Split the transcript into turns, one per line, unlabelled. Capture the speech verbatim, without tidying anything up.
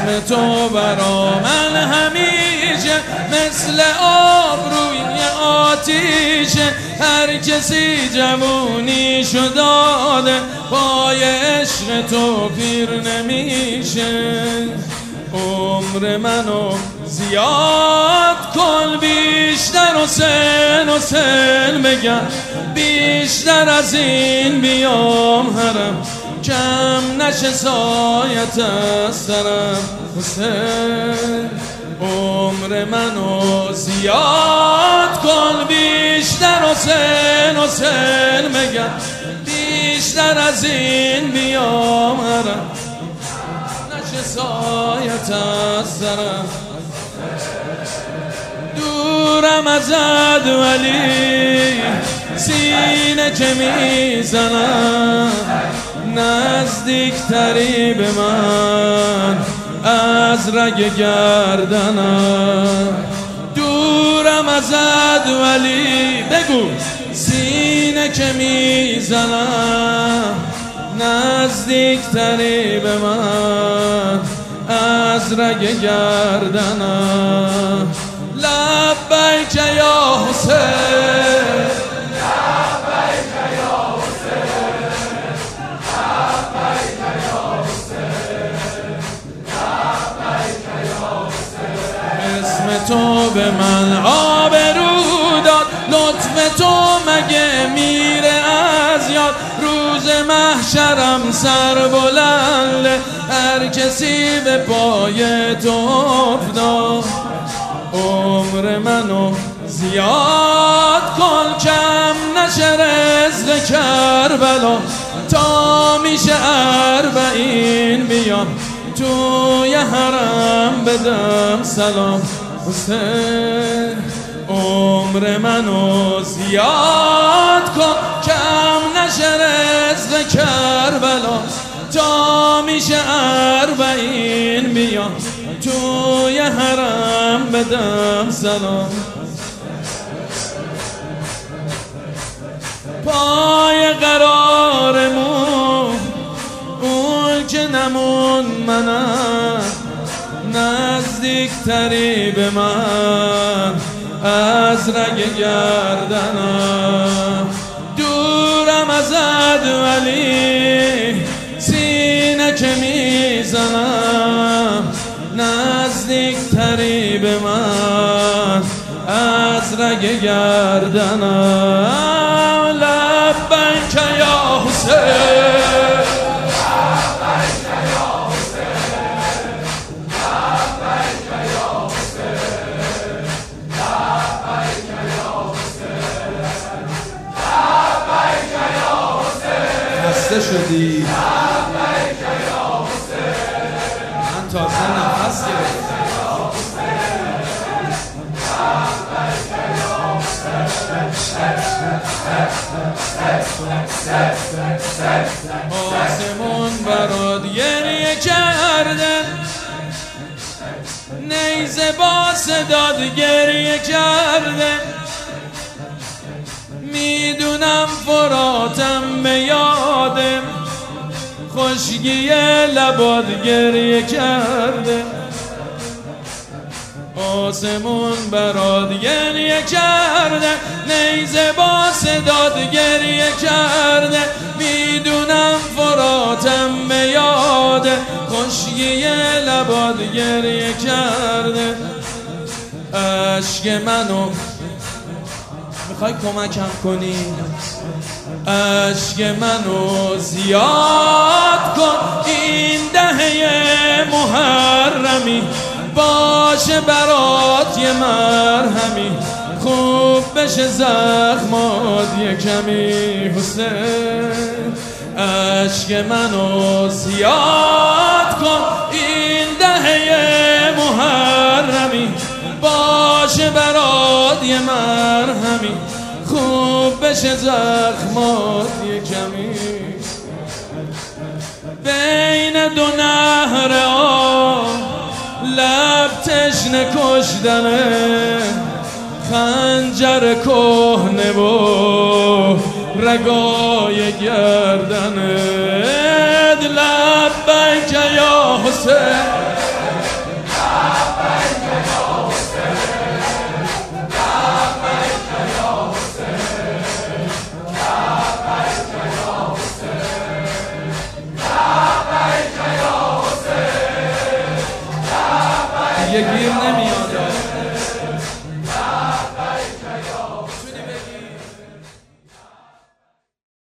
اسم تو برا من همیشه مثل آب روی آتیشه. هر کسی جوونیشو داده پای عشق تو پیر نمیشه. عمر منو زیاد کن بیشتر و سن و سن بگم، بیشتر از این بیام حرم کم نشه سایت از سرم حسین. عمر منو زیاد کن بیشتر و سن و سن بگم، بیشتر از این بیام حرم نشه سایت از سرم. دورم ازت ولی سینه که میزنم، نزدیکتری به من از رگ گردنم. دورم ازت ولی بگو سینه که میزنم، نزدیکتری به من از رگ گردنم. لبیک یا حسین، لبیک یا حسین، لبیک یا حسین، لبیک یا حسین. اسم تو به من آبرو داد، لطف تو مگه میره از یاد. روز محشرم سر بلنده هر کسی به پای تو افتاد. عمر منو زیاد کن کم نشه رزق کربلا، تا میشه اربعین بیام توی حرم بدم سلام حسین. عمر منو زیاد کن کم نشه رزق کربلا، تا میشه اربعین بیام توی حرم بدم سلام. پای قرارمون اون که نمون منم، نزدیکتری به من از رگ گردنم. دورم ازت ولی سینه که میزنم، نزدیکتری به من از رگ گردنم. لبیک یا حسین، لبیک یا حسین، لبیک یا حسین، لبیک یا حسین، لبیک یا حسین. خسته شدی؟ لبیک یا حسین، من تازه نفس گرفتم. آسمون برات گریه کرده، نیزه با صداد گریه کرده. میدونم فراتم به یادم، خشکی لباد گریه کرده. آسمون برات گریه کرده، نیزه با صداد گریه کرده. میدونم فراتم به یاده، خشکی لباد گریه کرده. عشق منو میخوای کمکم کنی؟ عشق منو زیاد کن این دهه محرمی، باشه برات یه مرهمی، خوب بشه زخمات یه کمی حسین. عشق منو زیاد کن این دهه محرمی، باشه برات یه مرهمی، خوب بشه زخمات یه کمی. بین دو نهر آب لب تشنه کشدنه، خنجر کهنه و رگای گردنه. لبیک یا حسین، دیگه گیر نمیاد